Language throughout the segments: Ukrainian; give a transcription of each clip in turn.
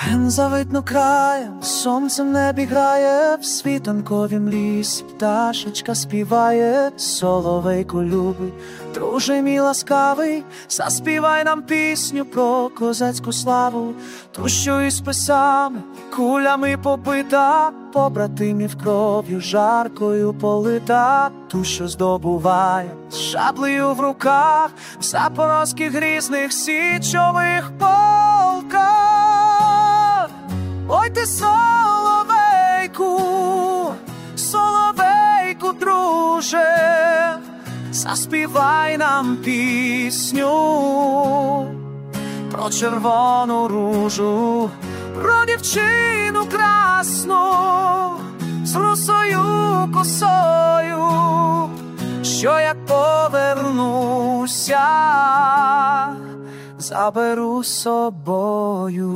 Ген завидно краєм, сонце в небі грає, в світанковім лісі пташечка співає. Соловейку любий, друже мій ласкавий, заспівай нам пісню про козацьку славу, ту, що із списами, кулями побита, побратимів кров'ю жаркою полита, ту, що здобуває з шаблею в руках в запорозьких грізних січових полках. Ой ти, соловейку, соловейку, друже, заспівай нам пісню про червону ружу, про дівчину красну з русою косою, що як повернуся, заберу з собою.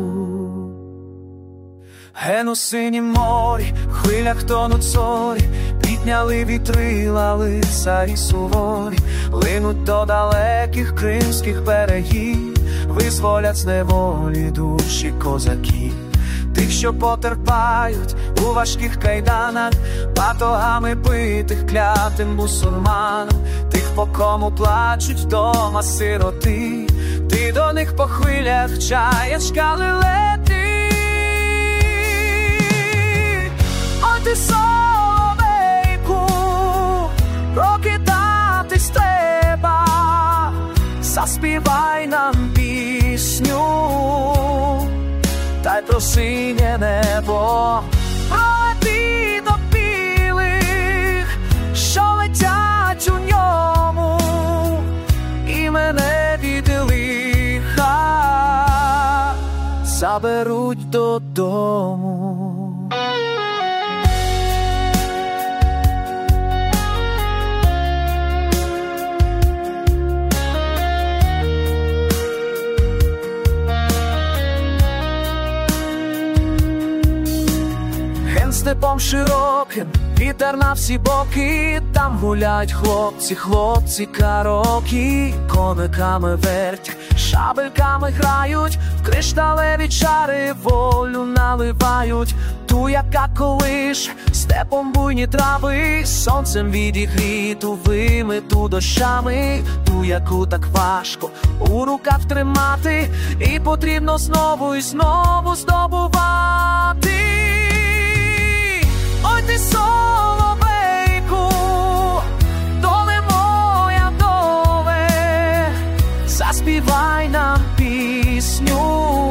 Ген у синім морі, в хвилях тонуть зорі, підняли вітрила лицарі суворі, линуть до далеких кримських берегів, визволять з неволі душі козаків, тих, що потерпають у важких кайданах, батогами битих клятим мусульманам, тих, по кому плачуть вдома сироти, ти до них по хвилях чаєчка лети. Ой ти, соловейку, прокидатись треба, заспівай нам пісню, та й про синє небо, пролети до білих, що летять у ньому, і мене від лиха заберуть додому. Степом широким, вітер на всі боки, там гуляють хлопці, хлопці караокі, кониками вертять, шабельками грають, в кришталеві чари волю наливають, ту, яка колиш, степом буйні трави, сонцем відігріту, вимиту дощами, ту, яку так важко у руках тримати, і потрібно знову і знову здобувати. Ой ти, соловейку, доле моя, доле, заспівай нам пісню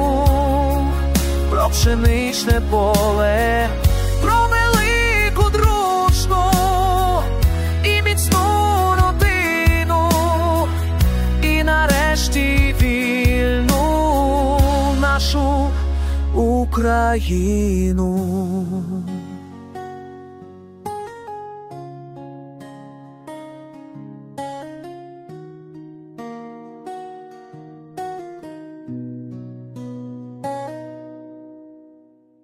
про пшеничне поле, про велику дружну і міцну родину, і нарешті вільну нашу Україну.